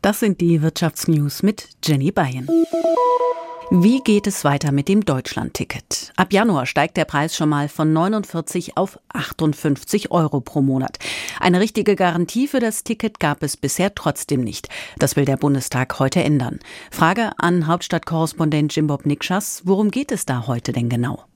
Das sind die Wirtschaftsnews mit Jenny Beyen. Wie geht es weiter mit dem Deutschland-Ticket? Ab Januar steigt der Preis schon mal von 49 auf 58 Euro pro Monat. Eine richtige Garantie für das Ticket gab es bisher trotzdem nicht. Das will der Bundestag heute ändern. Frage an Hauptstadtkorrespondent Jimbob Nikschas. Worum geht es da heute denn genau?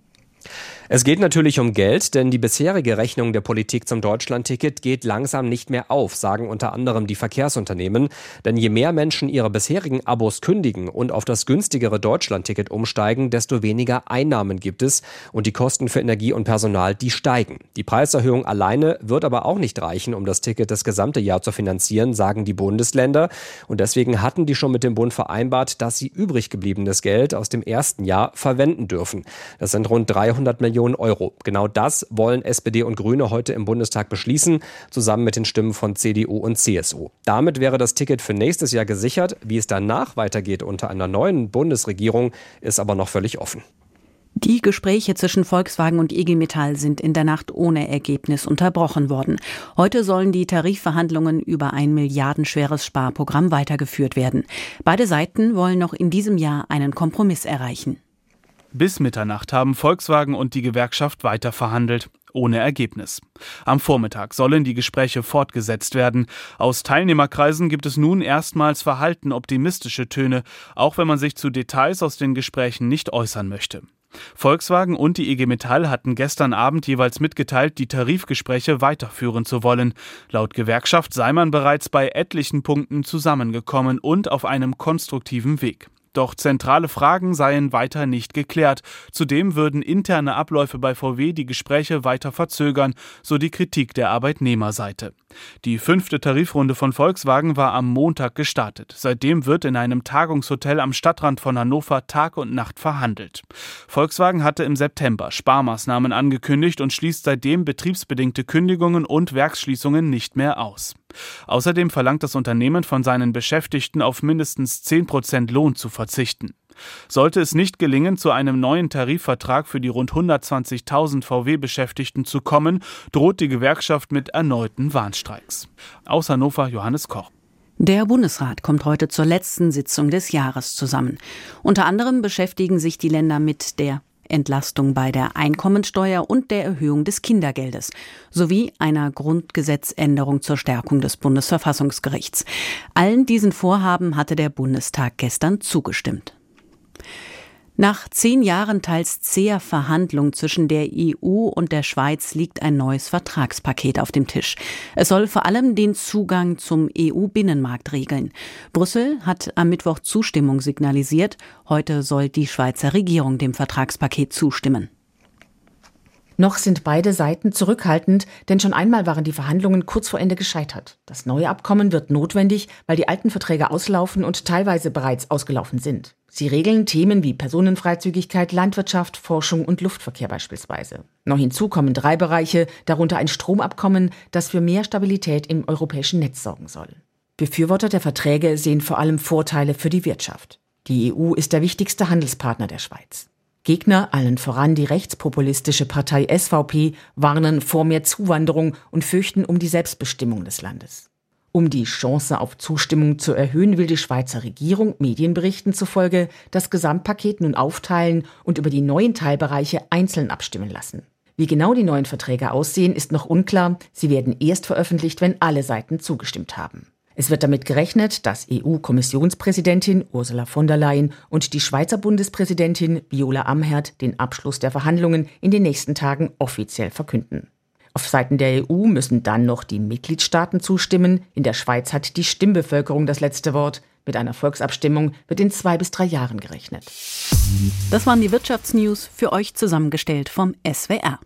Es geht natürlich um Geld, denn die bisherige Rechnung der Politik zum Deutschlandticket geht langsam nicht mehr auf, sagen unter anderem die Verkehrsunternehmen. Denn je mehr Menschen ihre bisherigen Abos kündigen und auf das günstigere Deutschlandticket umsteigen, desto weniger Einnahmen gibt es und die Kosten für Energie und Personal, die steigen. Die Preiserhöhung alleine wird aber auch nicht reichen, um das Ticket das gesamte Jahr zu finanzieren, sagen die Bundesländer. Und deswegen hatten die schon mit dem Bund vereinbart, dass sie übrig gebliebenes Geld aus dem ersten Jahr verwenden dürfen. Das sind rund 300 Millionen Euro. Genau das wollen SPD und Grüne heute im Bundestag beschließen, zusammen mit den Stimmen von CDU und CSU. Damit wäre das Ticket für nächstes Jahr gesichert. Wie es danach weitergeht unter einer neuen Bundesregierung, ist aber noch völlig offen. Die Gespräche zwischen Volkswagen und IG Metall sind in der Nacht ohne Ergebnis unterbrochen worden. Heute sollen die Tarifverhandlungen über ein milliardenschweres Sparprogramm weitergeführt werden. Beide Seiten wollen noch in diesem Jahr einen Kompromiss erreichen. Bis Mitternacht haben Volkswagen und die Gewerkschaft weiter verhandelt, ohne Ergebnis. Am Vormittag sollen die Gespräche fortgesetzt werden. Aus Teilnehmerkreisen gibt es nun erstmals verhalten optimistische Töne, auch wenn man sich zu Details aus den Gesprächen nicht äußern möchte. Volkswagen und die IG Metall hatten gestern Abend jeweils mitgeteilt, die Tarifgespräche weiterführen zu wollen. Laut Gewerkschaft sei man bereits bei etlichen Punkten zusammengekommen und auf einem konstruktiven Weg. Doch zentrale Fragen seien weiter nicht geklärt. Zudem würden interne Abläufe bei VW die Gespräche weiter verzögern, so die Kritik der Arbeitnehmerseite. Die 5. Tarifrunde von Volkswagen war am Montag gestartet. Seitdem wird in einem Tagungshotel am Stadtrand von Hannover Tag und Nacht verhandelt. Volkswagen hatte im September Sparmaßnahmen angekündigt und schließt seitdem betriebsbedingte Kündigungen und Werksschließungen nicht mehr aus. Außerdem verlangt das Unternehmen von seinen Beschäftigten auf mindestens 10% Lohn zu verzichten. Sollte es nicht gelingen, zu einem neuen Tarifvertrag für die rund 120.000 VW-Beschäftigten zu kommen, droht die Gewerkschaft mit erneuten Warnstreiks. Aus Hannover, Johannes Koch. Der Bundesrat kommt heute zur letzten Sitzung des Jahres zusammen. Unter anderem beschäftigen sich die Länder mit der Entlastung bei der Einkommensteuer und der Erhöhung des Kindergeldes sowie einer Grundgesetzänderung zur Stärkung des Bundesverfassungsgerichts. Allen diesen Vorhaben hatte der Bundestag gestern zugestimmt. Nach 10 Jahren teils zäher Verhandlungen zwischen der EU und der Schweiz liegt ein neues Vertragspaket auf dem Tisch. Es soll vor allem den Zugang zum EU-Binnenmarkt regeln. Brüssel hat am Mittwoch Zustimmung signalisiert. Heute soll die Schweizer Regierung dem Vertragspaket zustimmen. Noch sind beide Seiten zurückhaltend, denn schon einmal waren die Verhandlungen kurz vor Ende gescheitert. Das neue Abkommen wird notwendig, weil die alten Verträge auslaufen und teilweise bereits ausgelaufen sind. Sie regeln Themen wie Personenfreizügigkeit, Landwirtschaft, Forschung und Luftverkehr beispielsweise. Noch hinzu kommen 3 Bereiche, darunter ein Stromabkommen, das für mehr Stabilität im europäischen Netz sorgen soll. Befürworter der Verträge sehen vor allem Vorteile für die Wirtschaft. Die EU ist der wichtigste Handelspartner der Schweiz. Gegner, allen voran die rechtspopulistische Partei SVP, warnen vor mehr Zuwanderung und fürchten um die Selbstbestimmung des Landes. Um die Chance auf Zustimmung zu erhöhen, will die Schweizer Regierung Medienberichten zufolge das Gesamtpaket nun aufteilen und über die neuen Teilbereiche einzeln abstimmen lassen. Wie genau die neuen Verträge aussehen, ist noch unklar. Sie werden erst veröffentlicht, wenn alle Seiten zugestimmt haben. Es wird damit gerechnet, dass EU-Kommissionspräsidentin Ursula von der Leyen und die Schweizer Bundespräsidentin Viola Amherd den Abschluss der Verhandlungen in den nächsten Tagen offiziell verkünden. Auf Seiten der EU müssen dann noch die Mitgliedstaaten zustimmen. In der Schweiz hat die Stimmbevölkerung das letzte Wort. Mit einer Volksabstimmung wird in 2 bis 3 Jahren gerechnet. Das waren die Wirtschaftsnews für euch zusammengestellt vom SWR.